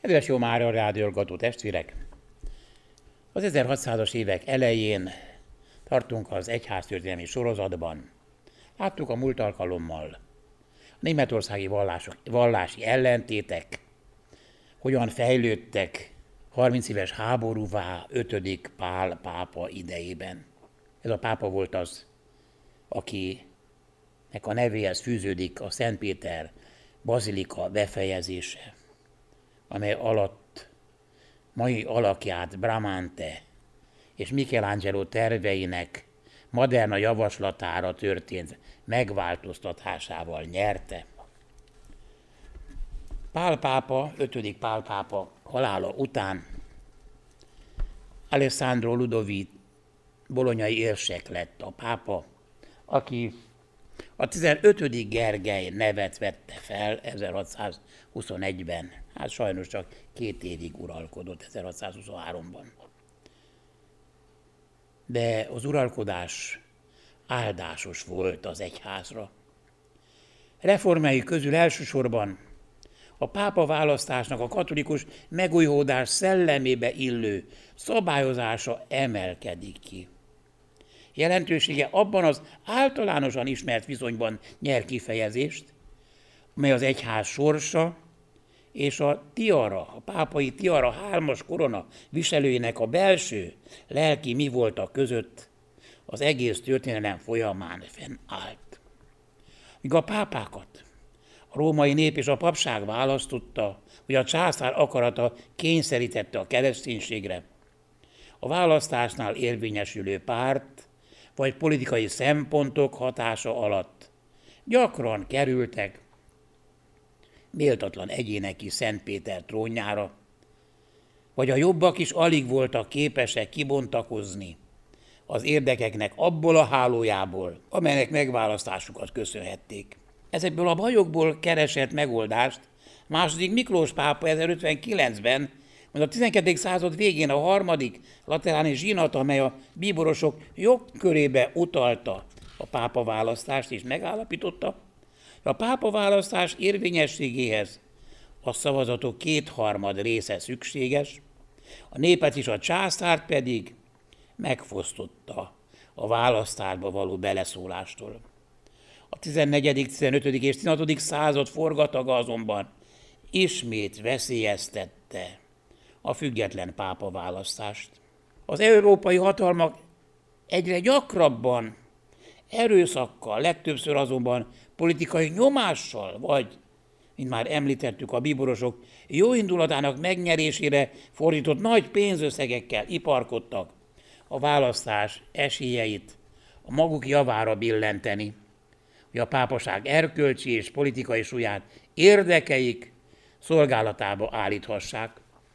Kedves jó Mária rádióhallgató testvérek! Az 1600-as évek elején tartunk az egyháztörténelmi sorozatban. Láttuk a múlt alkalommal a németországi vallási ellentétek, hogyan fejlődtek 30 éves háborúvá 5. Pál pápa idejében. Ez a pápa volt az, akinek a nevéhez fűződik a Szent Péter bazilika befejezése, amely alatt mai alakját Bramante és Michelangelo terveinek moderna javaslatára történt megváltoztatásával nyerte. Pál pápa, 5. Pál pápa halála után Alessandro Ludovic bolonyai érsek lett a pápa, aki a 15. Gergely nevet vette fel 1621-ben. Hát sajnos csak 2 évig uralkodott 1623-ban. De az uralkodás áldásos volt az egyházra. Reformjai közül elsősorban a pápa választásnak a katolikus megújulás szellemébe illő szabályozása emelkedik ki. Jelentősége abban az általánosan ismert viszonyban nyer kifejezést, mely az egyház sorsa és a tiara, a pápai tiara 3-as korona viselőinek a belső lelki mi voltak között az egész történelem folyamán fennállt. Míg a pápákat a római nép és a papság választotta, hogy a császár akarata kényszerítette a kereszténységre, a választásnál érvényesülő párt vagy politikai szempontok hatása alatt gyakran kerültek méltatlan egyének is Szent Péter trónjára, vagy a jobbak is alig voltak képesek kibontakozni az érdekeknek abból a hálójából, amelynek megválasztásukat köszönhették. Ezekből a bajokból keresett megoldást II. Miklós pápa 1059-ben, majd a 12. század végén a 3. lateráni zsinat, amely a bíborosok jogkörébe utalta a pápa választást és megállapította, a pápa választás érvényességéhez a szavazatok 2/3 része szükséges, a népet és a császárt pedig megfosztotta a választásba való beleszólástól. A 14., 15. és 16. század forgataga azonban ismét veszélyeztette a független pápa választást. Az európai hatalmak egyre gyakrabban erőszakkal, legtöbbször azonban politikai nyomással, vagy, mint már említettük, a bíborosok jóindulatának megnyerésére fordított nagy pénzösszegekkel iparkodtak a választás esélyeit a maguk javára billenteni, hogy a pápaság erkölcsi és politikai súlyát érdekeik szolgálatába állíthassák.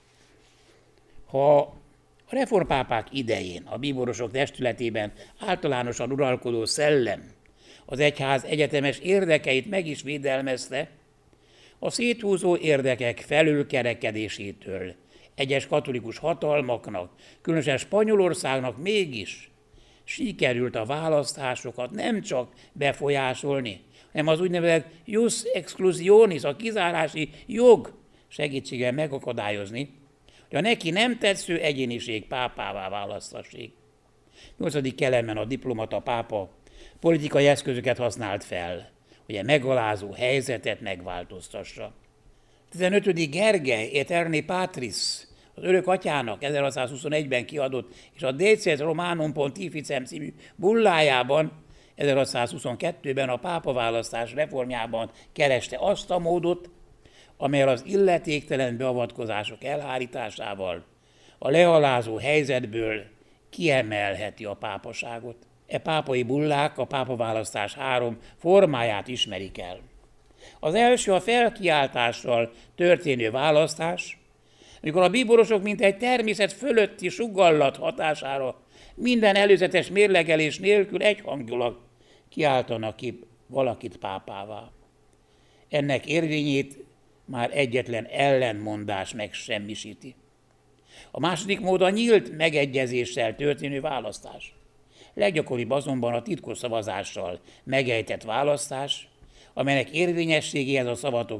Ha a reformpápák idején a bíborosok testületében általánosan uralkodó szellem az egyház egyetemes érdekeit meg is védelmezte, a széthúzó érdekek felülkerekedésétől egyes katolikus hatalmaknak, különösen Spanyolországnak mégis sikerült a választásokat nem csak befolyásolni, hanem az úgynevezett jus exclusionis, a kizárási jog segítségével megakadályozni, hogy a neki nem tetsző egyéniség pápává választassék. 8. Keletben a diplomata pápa politikai eszközöket használt fel, hogy a megalázó helyzetet megváltoztassa. 15. Gergely Aeterni Patris, az örök atyának 1621-ben kiadott és a Decet Romanum Pontificem című bullájában 1622-ben a pápaválasztás reformjában kereste azt a módot, amelyel az illetéktelen beavatkozások elhárításával a lealázó helyzetből kiemelheti a pápaságot. E pápai bullák a pápaválasztás 3 formáját ismerik el. Az első a felkiáltással történő választás, amikor a bíborosok mint egy természet fölötti suggallat hatására minden előzetes mérlegelés nélkül egyhangúlag kiáltanak ki valakit pápává. Ennek érvényét már egyetlen ellenmondás megsemmisíti. A második mód a nyílt megegyezéssel történő választás. Leggyakoribb azonban a titkos szavazással megejtett választás, amelynek érvényességéhez a szavazatok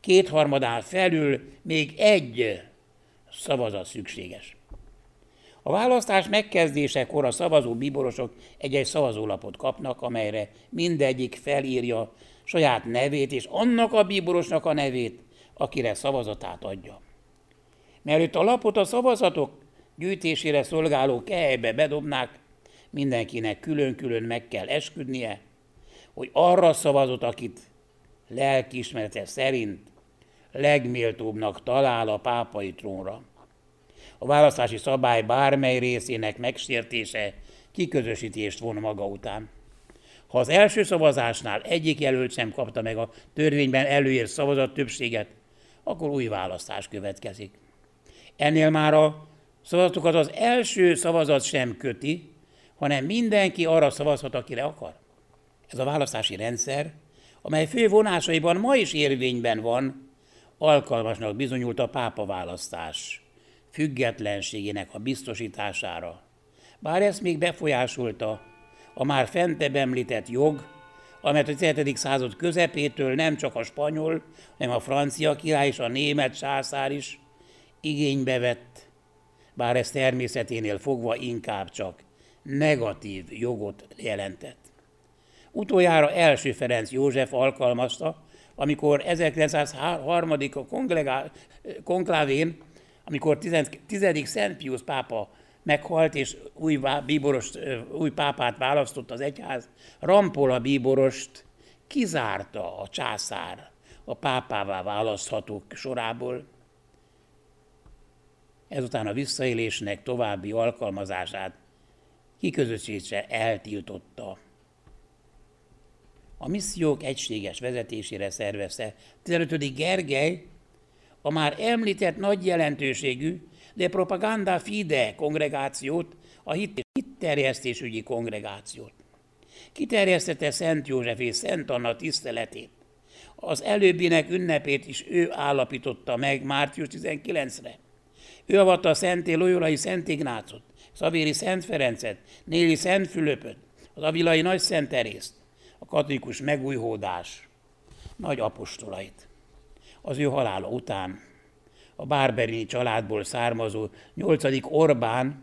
kétharmadán felül még egy szavazat szükséges. A választás megkezdésekor a szavazó bíborosok egy-egy szavazólapot kapnak, amelyre mindegyik felírja saját nevét és annak a bíborosnak a nevét, akire szavazatát adja. Mielőtt a lapot a szavazatok gyűjtésére szolgáló kehelybe bedobnák, mindenkinek külön-külön meg kell esküdnie, hogy arra szavazott, akit lelkiismerete szerint legméltóbbnak talál a pápai trónra. A választási szabály bármely részének megsértése kiközösítést von maga után. Ha az első szavazásnál egyik jelölt sem kapta meg a törvényben előírt szavazat többséget, akkor új választás következik. Ennél már a szavazatokat az első szavazat sem köti, hanem mindenki arra szavazhat, akire akar. Ez a választási rendszer, amely fő vonásaiban ma is érvényben van, alkalmasnak bizonyult a pápaválasztás függetlenségének a biztosítására. Bár ezt még befolyásolta a már fentebb említett jog, amelyet a 17. század közepétől nem csak a spanyol, hanem a francia király és a német császár is igénybe vett, bár ez természeténél fogva inkább csak negatív jogot jelentett. Utoljára első Ferenc József alkalmazta, amikor 1903. a konklávén, amikor 10. Szent Piusz pápa meghalt, és új pápát választott az egyház, Rampolla bíborost kizárta a császár a pápává választhatók sorából. Ezután a visszaélésnek további alkalmazását kiközösítése eltiltotta. A missziók egységes vezetésére szervezte 15. Gergely a már említett nagy jelentőségű de Propaganda Fide kongregációt, a hitterjesztésügyi kongregációt. Kiterjesztette Szent József és Szent Anna tiszteletét. Az előbbinek ünnepét is ő állapította meg március 19-re. Ő avatta a Szenté Loyolai Szent Ignácot, Szavéri Szent Ferencet, Néli Szent Fülöpöt, az avilai Nagy Szent Terészt, a katolikus megújhódás nagy apostolait. Az ő halála után a bárberini családból származó 8. Orbán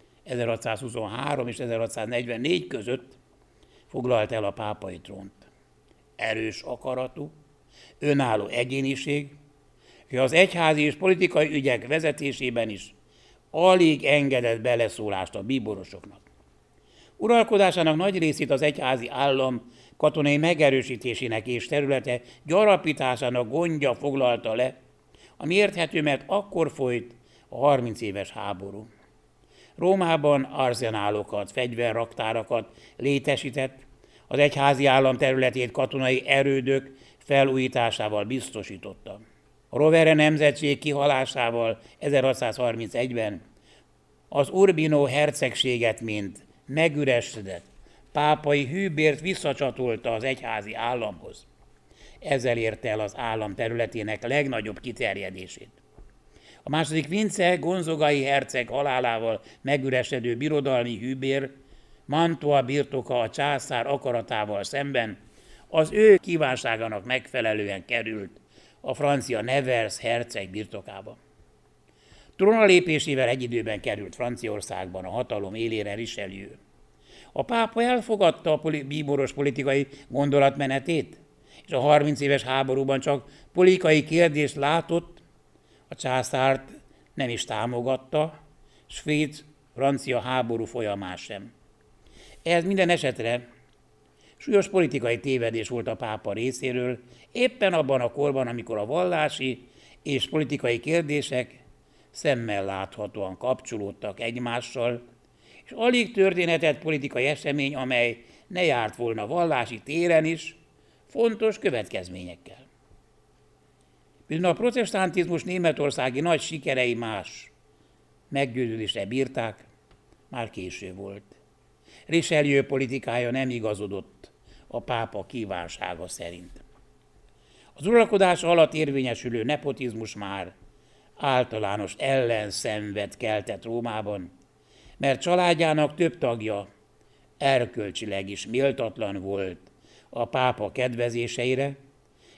1623 és 1644 között foglalt el a pápai trónt. Erős akaratú, önálló egyéniség, hogy az egyházi és politikai ügyek vezetésében is alig engedett beleszólást a bíborosoknak. Uralkodásának nagy részét az egyházi állam katonai megerősítésének és területe gyarapításának gondja foglalta le, ami érthető, mert akkor folyt a 30 éves háború. Rómában arzenálokat, fegyverraktárakat létesített, az egyházi állam területét katonai erődök felújításával biztosította. A Rovere nemzetség kihalásával 1631-ben az Urbino hercegséget, mint megüresedett pápai hűbért visszacsatolta az egyházi államhoz. Ezzel érte el az állam területének legnagyobb kiterjedését. A második Vince gonzogai herceg halálával megüresedő birodalmi hűbér Mantua birtoka a császár akaratával szemben az ő kívánságának megfelelően került a francia Nevers herceg birtokába. Trónra lépésével egy időben került Franciaországban a hatalom élére Richelieu. A pápa elfogadta a bíboros politikai gondolatmenetét, és a 30 éves háborúban csak politikai kérdést látott, a császárt nem is támogatta, svéd-francia háború folyamán sem. Ez minden esetre súlyos politikai tévedés volt a pápa részéről, éppen abban a korban, amikor a vallási és politikai kérdések szemmel láthatóan kapcsolódtak egymással, és alig történhetett politikai esemény, amely ne járt volna vallási téren is fontos következményekkel. Bizony a protestantizmus németországi nagy sikerei más meggyőződésre bírták, már késő volt. Richelieu politikája nem igazodott a pápa kívánsága szerint. Az uralkodása alatt érvényesülő nepotizmus már általános ellenszenvet keltett Rómában, mert családjának több tagja erkölcsileg is méltatlan volt a pápa kedvezéseire,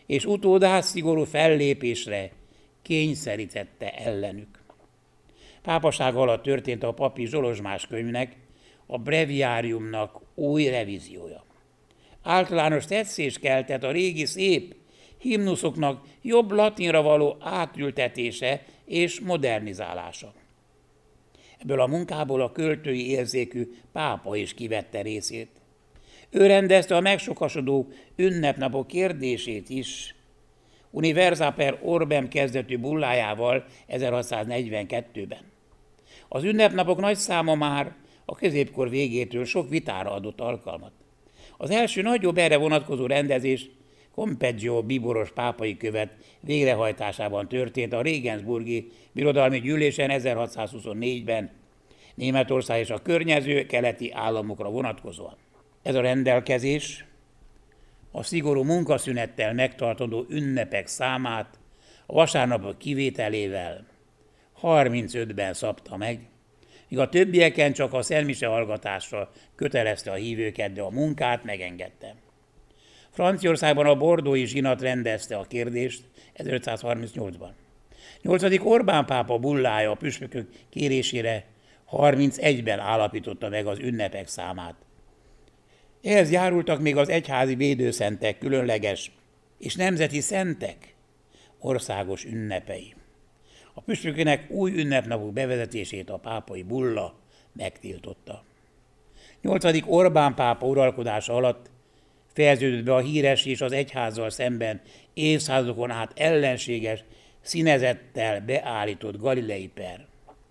és utódát szigorú fellépésre kényszerítette ellenük. Pápaság alatt történt a papi Zsolozsmás könyvnek, a breviáriumnak új revíziója. Általános tetszést keltett a régi szép himnuszoknak jobb latinra való átültetése és modernizálása. Ebből a munkából a költői érzékű pápa is kivette részét. Ő rendezte a megsokasodó ünnepnapok kérdését is, Universa per Orbem kezdetű bullájával 1642-ben. Az ünnepnapok nagy száma már a középkor végétől sok vitára adott alkalmat. Az első nagyobb erre vonatkozó rendezés Campeggio bíboros pápai követ végrehajtásában történt a Regensburgi Birodalmi Gyűlésen 1624-ben, Németország és a környező keleti államokra vonatkozóan. Ez a rendelkezés a szigorú munkaszünettel megtartandó ünnepek számát a vasárnapok kivételével 35-ben szabta meg, míg a többieken csak a szentmise hallgatásra kötelezte a hívőket, de a munkát megengedte. Franciaországban a bordói zsinat rendezte a kérdést 1538-ban. 8. Orbán pápa bullája a püspökök kérésére 31-ben állapította meg az ünnepek számát. Ehhez járultak még az egyházi védőszentek különleges és nemzeti szentek országos ünnepei. A püspököknek új ünnepnapok bevezetését a pápai bulla megtiltotta. 8. Orbán pápa uralkodása alatt fejeződött be a híres és az egyházzal szemben évszázadokon át ellenséges színezettel beállított galilei per.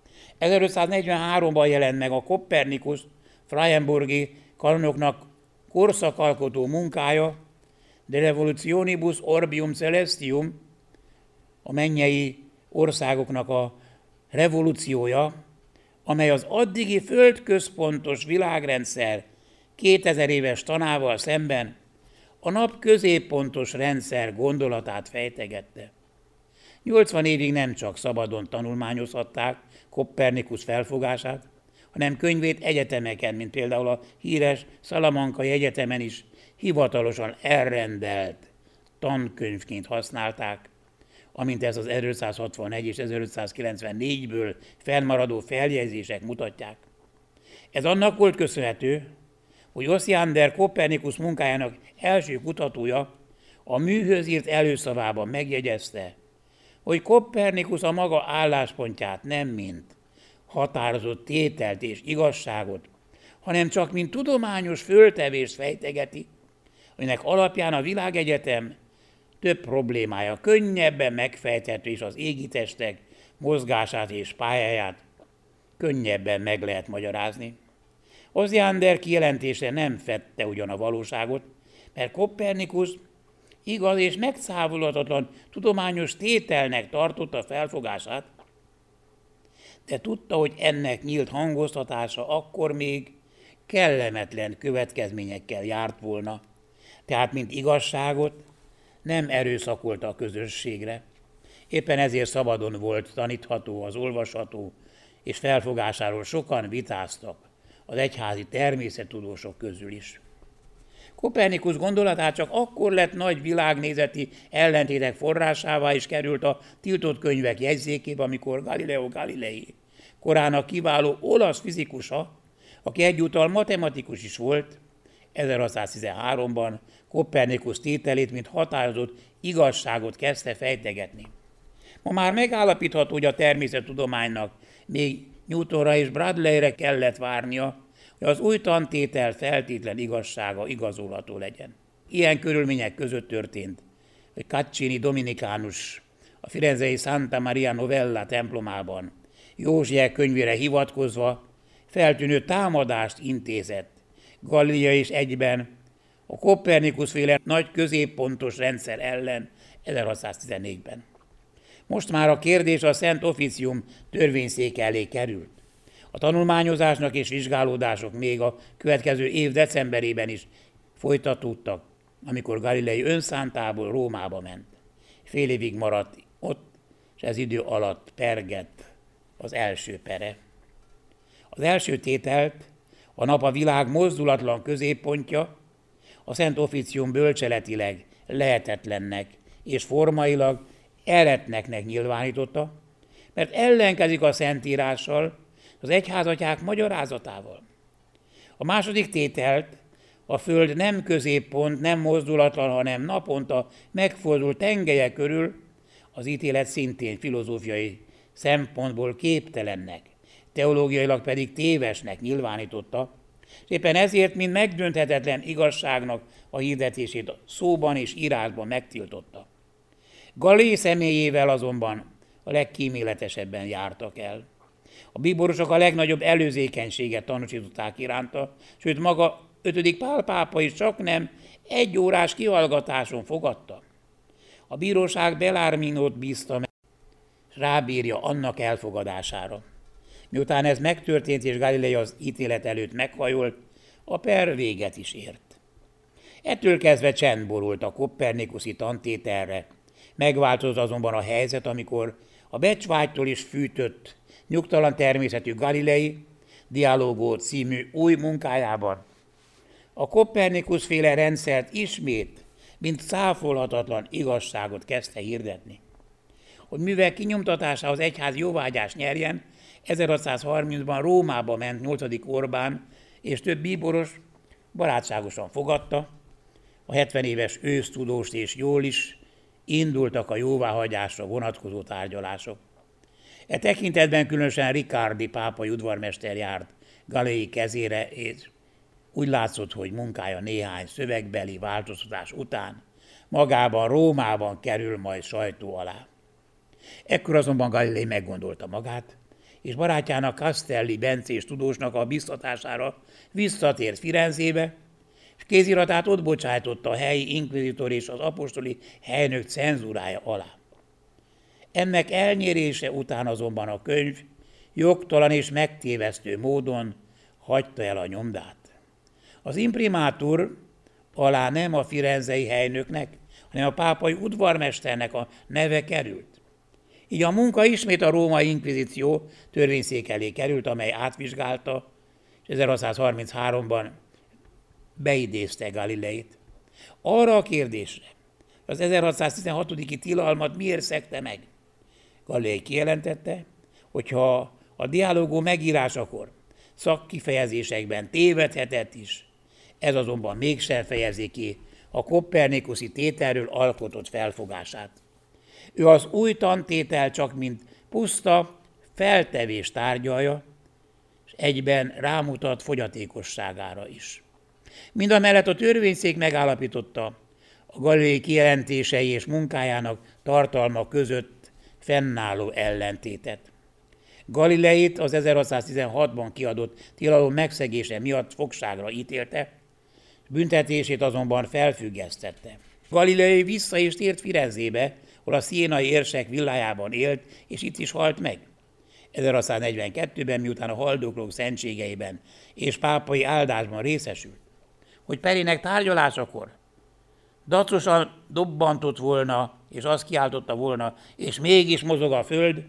1543-ban jelent meg a Koppernikus Freienburgi kanonoknak korszakalkotó munkája, De Revolutionibus Orbium Celestium, a mennyei országoknak a revolúciója, amely az addigi földközpontos világrendszer 2000 éves tanával szemben a nap középpontos rendszer gondolatát fejtegette. 80 évig nem csak szabadon tanulmányozhatták Koppernikus felfogását, hanem könyvét egyetemeken, mint például a híres Salamankai Egyetemen is hivatalosan elrendelt tankönyvként használták, amint ez az 1561 és 1594-ből fennmaradó feljegyzések mutatják. Ez annak volt köszönhető, hogy Osiander Koppernikus munkájának első kutatója a műhöz írt előszavában megjegyezte, hogy Koppernikus a maga álláspontját nem mint határozott tételt és igazságot, hanem csak mint tudományos föltevést fejtegeti, aminek alapján a világegyetem több problémája könnyebben megfejthető, és az égitestek mozgását és pályáját könnyebben meg lehet magyarázni. Osiander kijelentése nem fedte ugyan a valóságot, mert Koppernikus igaz és megszávolhatatlan tudományos tételnek tartotta felfogását, de tudta, hogy ennek nyílt hangoztatása akkor még kellemetlen következményekkel járt volna, tehát mint igazságot nem erőszakolta a közösségre. Éppen ezért szabadon volt tanítható, az olvasható, és felfogásáról sokan vitáztak az egyházi természettudósok közül is. Koppernikus gondolatát csak akkor lett nagy világnézeti ellentétek forrásává is került a tiltott könyvek jegyzékébe, amikor Galileo Galilei, korának kiváló olasz fizikusa, aki egyúttal matematikus is volt, 1613-ban Koppernikus tételét, mint határozott igazságot kezdte fejtegetni. Ma már megállapítható, hogy a természettudománynak még Newtonra és Bradleyre kellett várnia, hogy az új tantétel feltétlen igazsága igazolható legyen. Ilyen körülmények között történt, hogy Caccini dominikánus a firenzei Santa Maria Novella templomában Józsiek könyvére hivatkozva feltűnő támadást intézett Galilei és egyben a Koppernikus-féle nagy középpontos rendszer ellen 1614-ben. Most már a kérdés a Szent Officium törvényszéke elé került. A tanulmányozásnak és vizsgálódások még a következő év decemberében is folytatódtak, amikor Galilei önszántából Rómába ment. Fél évig maradt ott, és ez idő alatt pergett az első pere. Az első tételt, a nap a világ mozdulatlan középpontja, a Szent Officium bölcseletileg lehetetlennek és formailag eretneknek nyilvánította, mert ellenkezik a Szentírással, az egyházatyák magyarázatával. A második tételt, a föld nem középpont, nem mozdulatlan, hanem naponta megfordul tengelye körül, az ítélet szintén filozófiai szempontból képtelennek, teológiailag pedig tévesnek nyilvánította, és éppen ezért, mint megdönthetetlen igazságnak a hirdetését szóban és írásban megtiltotta. Galilei személyével azonban a legkíméletesebben jártak el. A bíborosok a legnagyobb előzékenységet tanúsították iránta, sőt maga 5. Pál pápa is csaknem 1 órás kihallgatáson fogadta. A bíróság Bellarminót bízta meg, és rábírja annak elfogadására. Miután ez megtörtént és Galilei az ítélet előtt meghajolt, a per véget is ért. Ettől kezdve csend borult a kopernikuszi tantételre. Megváltozott azonban a helyzet, amikor a becsvágytól is fűtött, nyugtalan természetű Galilei Dialógó című új munkájában a Kopernikus-féle rendszert ismét, mint cáfolhatatlan igazságot kezdte hirdetni. Hogy művel kinyomtatásához egyház jóvágyást nyerjen, 1630-ban Rómába ment 8. Orbán, és több bíboros barátságosan fogadta, a 70 éves ősztudóst, és jól is indultak a jóváhagyásra vonatkozó tárgyalások. E tekintetben különösen Riccardi pápai udvarmester járt Galilei kezére, és úgy látszott, hogy munkája néhány szövegbeli változtatás után magában Rómában kerül majd sajtó alá. Ekkor azonban Galilei meggondolta magát, és barátjának Castelli bencés tudósnak a biztatására visszatért Firenzébe, és kéziratát ott bocsájtotta a helyi inkvizitor és az apostoli helynök cenzúrája alá. Ennek elnyerése után azonban a könyv jogtalan és megtévesztő módon hagyta el a nyomdát. Az imprimátur alá nem a firenzei helynöknek, hanem a pápai udvarmesternek a neve került. Így a munka ismét a római inkvizíció törvényszék elé került, amely átvizsgálta, és 1633-ban beidézte Galileit. Arra a kérdésre, az 1616. tilalmat miért szegte meg? Galilei kijelentette, hogyha a dialógó megírásakor szakkifejezésekben tévedhetett is, ez azonban mégsem fejezi ki a kopernikuszi tételről alkotott felfogását. Ő az új tantétel csak mint puszta feltevés tárgyalja, és egyben rámutat fogyatékosságára is. Mindamellett a törvényszék megállapította a Galilei kijelentései és munkájának tartalma között fennálló ellentétet. Galileit az 1616-ban kiadott tilalom megszegése miatt fogságra ítélte, büntetését azonban felfüggesztette. Galilei vissza is tért Firenzébe, ahol a szienai érsek villájában élt, és itt is halt meg. 1642-ben, miután a haldoklók szentségeiben és pápai áldásban részesült, hogy perének tárgyalásakor dacosan dobbantott volna, és azt kiáltotta volna, és mégis mozog a föld,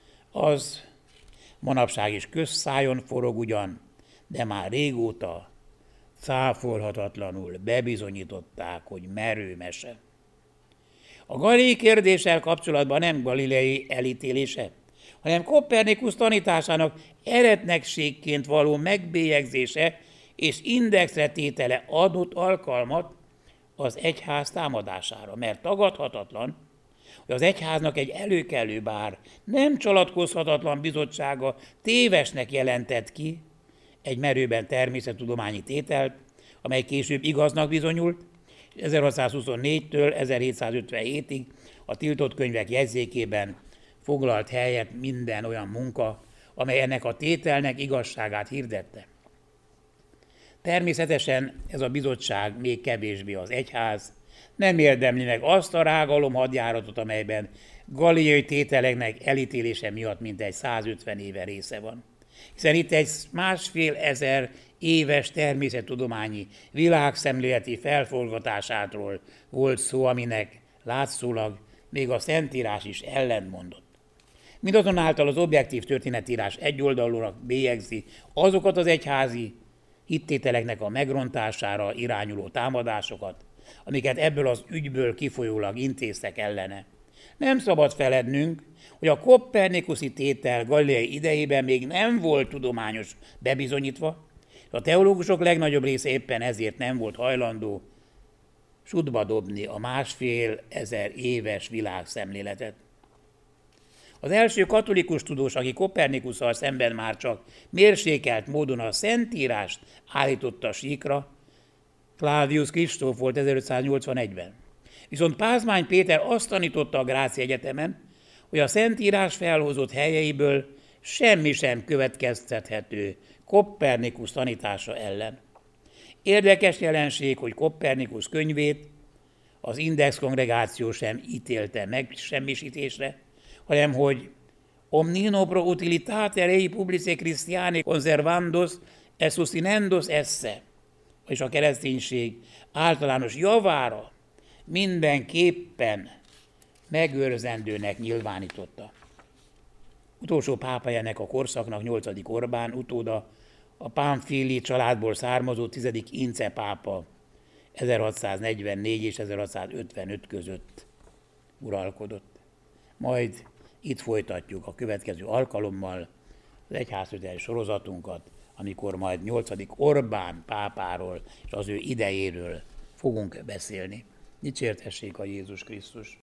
az manapság is közszájon forog ugyan, de már régóta cáfolhatatlanul bebizonyították, hogy merő mese. A Galilei kérdéssel kapcsolatban nem Galilei elítélése, hanem Kopernikus tanításának eretnekségként való megbélyegzése és indexre tétele adott alkalmat az egyház támadására, mert tagadhatatlan, hogy az egyháznak egy előkelő, bár nem csalatkozhatatlan bizottsága tévesnek jelentett ki egy merőben természettudományi tételt, amely később igaznak bizonyult, 1624-től 1757-ig a tiltott könyvek jegyzékében foglalt helyet minden olyan munka, amely ennek a tételnek igazságát hirdette. Természetesen ez a bizottság, még kevésbé az egyház, nem érdemli meg azt a rágalom hadjáratot, amelyben Galilei tételeknek elítélése miatt mintegy 150 éve része van. Hiszen itt egy 1500 éves természettudományi világszemléleti felforgatásátról volt szó, aminek látszólag még a Szentírás is ellentmondott. Mindazonáltal az objektív történetírás egyoldalúnak bélyegzi azokat az egyházi hittételeknek a megrontására irányuló támadásokat, amiket ebből az ügyből kifolyólag intéztek ellene. Nem szabad felednünk, hogy a kopernikuszi tétel Galilei idejében még nem volt tudományos bebizonyítva, a teológusok legnagyobb része éppen ezért nem volt hajlandó sudba dobni a 1500 éves világszemléletet. Az első katolikus tudós, aki Kopernikusszal szemben már csak mérsékelt módon a Szentírást állította síkra, Clavius Kristóf volt 1581-ben. Viszont Pázmány Péter azt tanította a Gráci Egyetemen, hogy a Szentírás felhozott helyeiből semmi sem következtethető Kopernikusz tanítása ellen. Érdekes jelenség, hogy Kopernikus könyvét az Index kongregáció sem ítélte meg semmisítésre, hanem hogy omnino pro utilitate rei publicae Christiani conservandos et sustinendos esse, és a kereszténység általános javára mindenképpen megőrzendőnek nyilvánította. Utolsó pápája ennek a korszaknak 8. Orbán utóda, a Pamfili családból származó 10. Ince pápa 1644 és 1655 között uralkodott. Majd itt folytatjuk a következő alkalommal az egyháztörténeti sorozatunkat, amikor majd 8. Orbán pápáról és az ő idejéről fogunk beszélni. Dicsértessék a Jézus Krisztus!